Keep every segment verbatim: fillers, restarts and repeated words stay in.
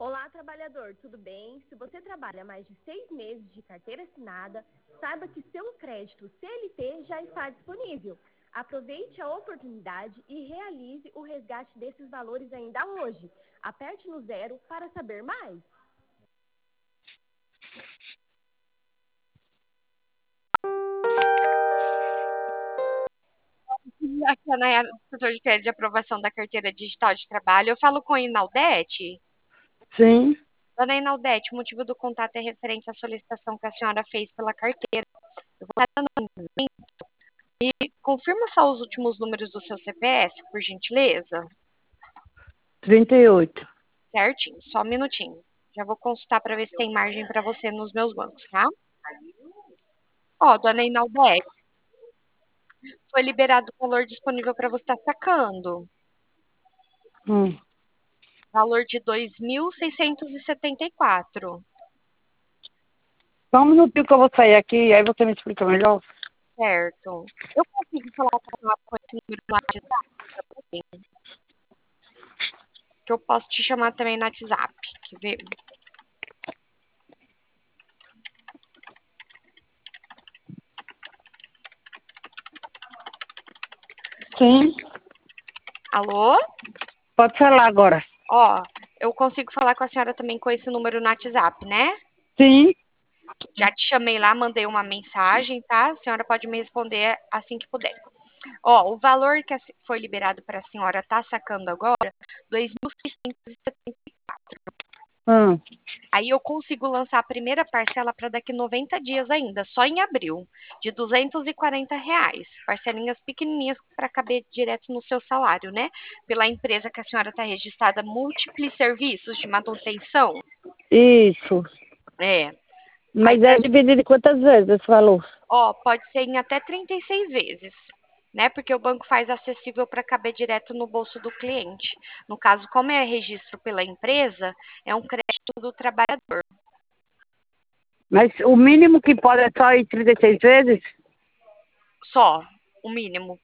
Olá, trabalhador, tudo bem? Se você trabalha mais de seis meses de carteira assinada, saiba que seu crédito C L T já está disponível. Aproveite a oportunidade e realize o resgate desses valores ainda hoje. Aperte no zero para saber mais. Aqui é a Nayara, do setor de crédito de aprovação da carteira digital de trabalho. Eu falo com a Inaldete. Sim. Dona Inaldete, o motivo do contato é referente à solicitação que a senhora fez pela carteira. Eu vou estar dando um momento e confirma só os últimos números do seu C P F, por gentileza. trinta e oito. Certinho, só um minutinho. Já vou consultar para ver se tem margem para você nos meus bancos, tá? Ó, dona Inaldete, foi liberado o valor disponível para você estar sacando. Hum. Valor de dois mil seiscentos e setenta e quatro. Só um minutinho que eu vou sair aqui, aí você me explica melhor. Certo. Eu consigo falar com a senhora com esse número no WhatsApp também? Que eu posso te chamar também no WhatsApp. Quer ver? Sim. Alô? Pode falar agora. Ó, eu consigo falar com a senhora também com esse número no WhatsApp, né? Sim. Já te chamei lá, mandei uma mensagem, tá? A senhora pode me responder assim que puder. Ó, o valor que foi liberado para a senhora tá sacando agora, dois mil seiscentos e setenta e quatro. Hum. Aí eu consigo lançar a primeira parcela para daqui noventa dias ainda, só em abril, de duzentos e quarenta reais. Parcelinhas pequenininhas para caber direto no seu salário, né? Pela empresa que a senhora está registrada, Múltiplos Serviços de Manutenção. Isso. É. Aí, Mas é dividido em quantas vezes esse valor? ó, pode ser em até trinta e seis vezes, né? Porque o banco faz acessível para caber direto no bolso do cliente. No caso, como é registro pela empresa, é um crédito do trabalhador. Mas o mínimo que pode é só ir trinta e seis vezes? Só, o mínimo.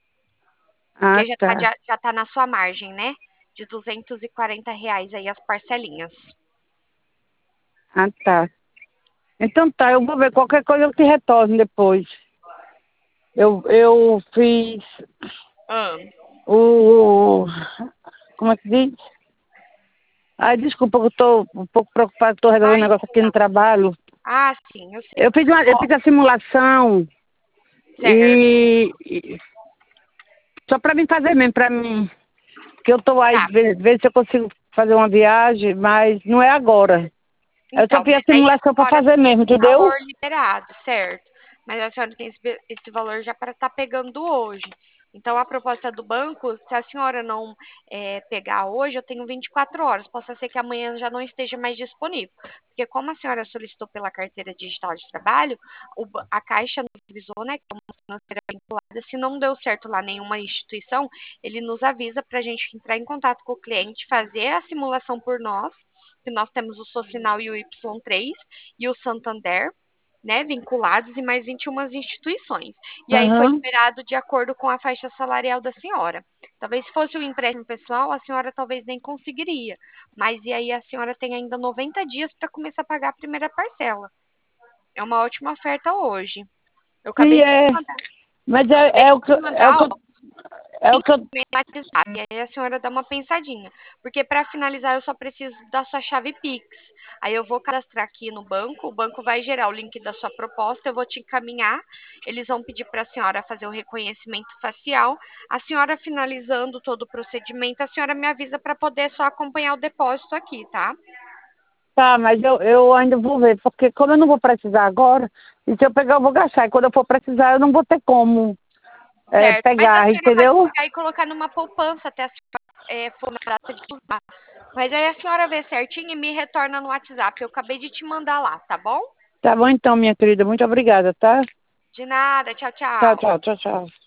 Ah, Porque já tá, tá. já, já tá na sua margem, né? De duzentos e quarenta reais aí as parcelinhas. Ah, tá. Então tá, eu vou ver qualquer coisa eu te retorno depois. Eu, eu fiz Ah, o... Como é que diz? Ai, desculpa, eu tô um pouco preocupada, estou resolvendo um negócio aqui no imagina. trabalho. Ah, sim, eu sei. Eu fiz, uma, eu Ó, fiz a simulação certo. e, e só para mim fazer mesmo, para mim, que eu tô aí, Tá. ver, ver se eu consigo fazer uma viagem, mas não é agora. Eu só Então, fiz a mas aí a simulação para senhora fazer tem mesmo, esse entendeu? valor liberado, certo? Mas a senhora tem esse, esse valor já para estar pegando hoje. Então, a proposta do banco, se a senhora não eh, pegar hoje, eu tenho vinte e quatro horas. Possa ser que amanhã já não esteja mais disponível. Porque como a senhora solicitou pela carteira digital de trabalho, o ba- a Caixa nos avisou, né, que é uma financeira vinculada. Se não deu certo lá nenhuma instituição, ele nos avisa para a gente entrar em contato com o cliente, fazer a simulação por nós, que nós temos o Socinal e o Y três e o Santander, né, vinculados em mais vinte e uma instituições. E aí foi Aham. liberado de acordo com a faixa salarial da senhora. Talvez se fosse um empréstimo pessoal, a senhora talvez nem conseguiria. Mas e aí a senhora tem ainda noventa dias para começar a pagar a primeira parcela. É uma ótima oferta hoje. Eu Sim, acabei de te é. mandar, Mas acabei é, é o de que, te eu- é o mandar, que, ó, eu- é o link que eu... no WhatsApp. E aí a senhora dá uma pensadinha. Porque para finalizar eu só preciso da sua chave Pix. Aí eu vou cadastrar aqui no banco, o banco vai gerar o link da sua proposta, eu vou te encaminhar. Eles vão pedir para a senhora fazer o reconhecimento facial. A senhora finalizando todo o procedimento, a senhora me avisa para poder só acompanhar o depósito aqui, tá? Tá, mas eu, eu ainda vou ver, porque como eu não vou precisar agora, e se eu pegar eu vou gastar, e quando eu for precisar eu não vou ter como é, Certo. Mas a pegar, senhora pode entendeu? pegar e colocar numa poupança até a senhora é, for na data de usar. Mas aí a senhora vê certinho e me retorna no WhatsApp. Eu acabei de te mandar lá, tá bom? Tá bom então, minha querida, muito obrigada, tá? De nada. Tchau, Tchau, tchau. tchau, tchau, tchau.